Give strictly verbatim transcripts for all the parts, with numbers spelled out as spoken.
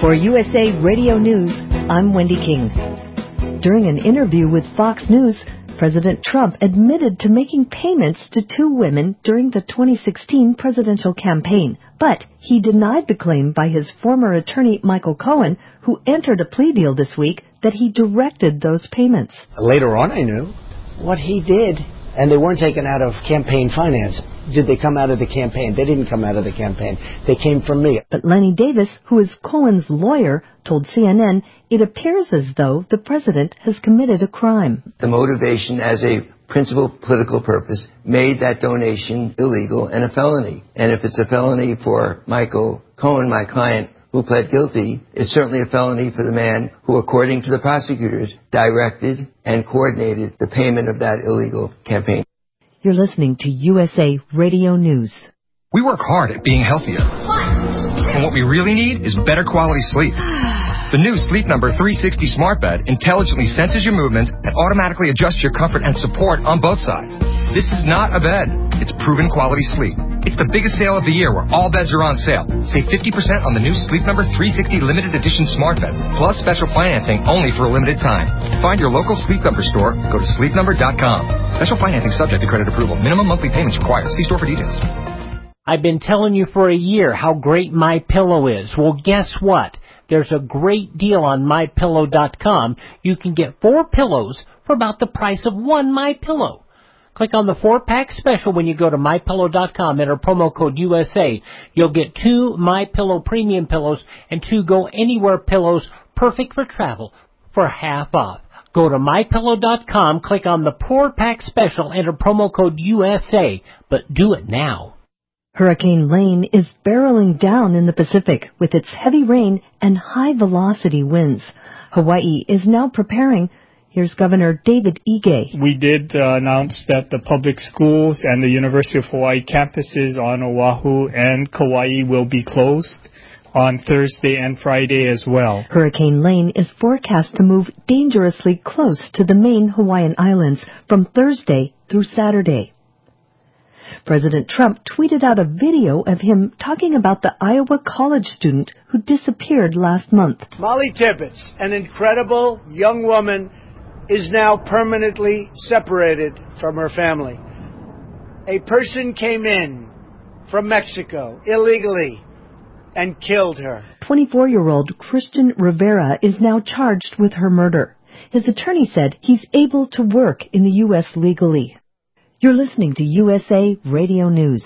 For U S A Radio News, I'm Wendy King. During an interview with Fox News, President Trump admitted to making payments to two women during the twenty sixteen presidential campaign, but he denied the claim by his former attorney Michael Cohen, who entered a plea deal this week, that he directed those payments. Later on I knew what he did, and they weren't taken out of campaign finance. Did they come out of the campaign? They didn't come out of the campaign. They came from me. But Lenny Davis, who is Cohen's lawyer, told C N N it appears as though the president has committed a crime. The motivation as a principal political purpose made that donation illegal and a felony. And if it's a felony for Michael Cohen, my client, who pled guilty, it's certainly a felony for the man who, according to the prosecutors, directed and coordinated the payment of that illegal campaign. You're listening to U S A Radio News. We work hard at being healthier. And what we really need is better quality sleep. The new Sleep Number three sixty Smart Bed intelligently senses your movements and automatically adjusts your comfort and support on both sides. This is not a bed. It's proven quality sleep. It's the biggest sale of the year where all beds are on sale. Save fifty percent on the new Sleep Number three sixty Limited Edition Smart Bed, plus special financing only for a limited time. Find your local Sleep Number store. Go to sleep number dot com. Special financing subject to credit approval. Minimum monthly payments required. See store for details. I've been telling you for a year how great MyPillow is. Well, guess what? There's a great deal on my pillow dot com. You can get four pillows for about the price of one MyPillow. Click on the four-pack special when you go to my pillow dot com. Enter promo code U S A. You'll get two MyPillow premium pillows and two Go Anywhere pillows, perfect for travel, for half off. Go to my pillow dot com, click on the four-pack special, enter promo code U S A, but do it now. Hurricane Lane is barreling down in the Pacific with its heavy rain and high-velocity winds. Hawaii is now preparing. Here's Governor David Ige. We did uh, announce that the public schools and the University of Hawaii campuses on Oahu and Kauai will be closed on Thursday and Friday as well. Hurricane Lane is forecast to move dangerously close to the main Hawaiian Islands from Thursday through Saturday. President Trump tweeted out a video of him talking about the Iowa college student who disappeared last month. Molly Tibbetts, an incredible young woman, is now permanently separated from her family. A person came in from Mexico illegally and killed her. twenty-four-year-old Christian Rivera is now charged with her murder. His attorney said he's able to work in the U S legally. You're listening to U S A Radio News.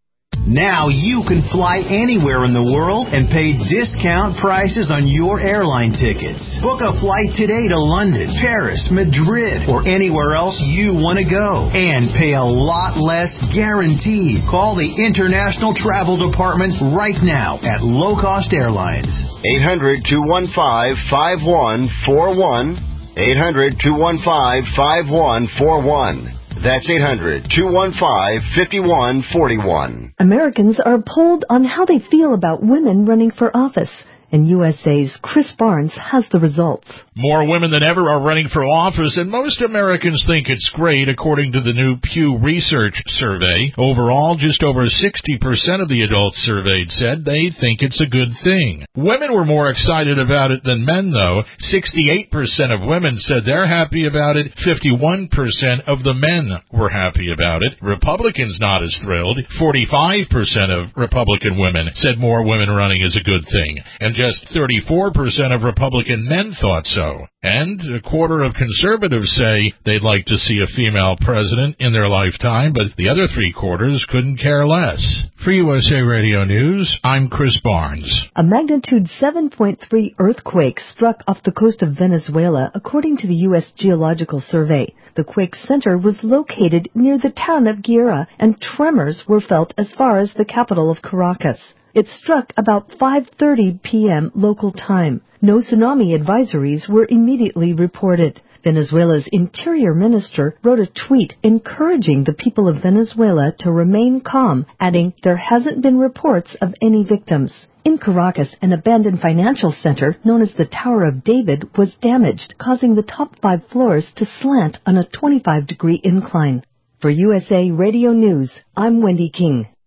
Now you can fly anywhere in the world and pay discount prices on your airline tickets. Book a flight today to London, Paris, Madrid, or anywhere else you want to go. And pay a lot less guaranteed. Call the International Travel Department right now at Low Cost Airlines. eight hundred, two one five, five one four one. eight hundred, two one five, five one four one. That's eight hundred, two one five, five one four one. Americans are polled on how they feel about women running for office. And U S A's Chris Barnes has the results. More women than ever are running for office, and most Americans think it's great, according to the new Pew Research survey. Overall, just over sixty percent of the adults surveyed said they think it's a good thing. Women were more excited about it than men, though. sixty-eight percent of women said they're happy about it. fifty-one percent of the men were happy about it. Republicans not as thrilled. forty-five percent of Republican women said more women running is a good thing. And just thirty-four percent of Republican men thought so. And a quarter of conservatives say they'd like to see a female president in their lifetime, but the other three quarters couldn't care less. For U S A Radio News, I'm Chris Barnes. A magnitude seven point three earthquake struck off the coast of Venezuela, according to the U S Geological Survey. The quake center was located near the town of Guaira, and tremors were felt as far as the capital of Caracas. It struck about five thirty p.m. local time. No tsunami advisories were immediately reported. Venezuela's interior minister wrote a tweet encouraging the people of Venezuela to remain calm, adding, "There hasn't been reports of any victims." In Caracas, an abandoned financial center known as the Tower of David was damaged, causing the top five floors to slant on a twenty-five degree incline. For U S A Radio News, I'm Wendy King.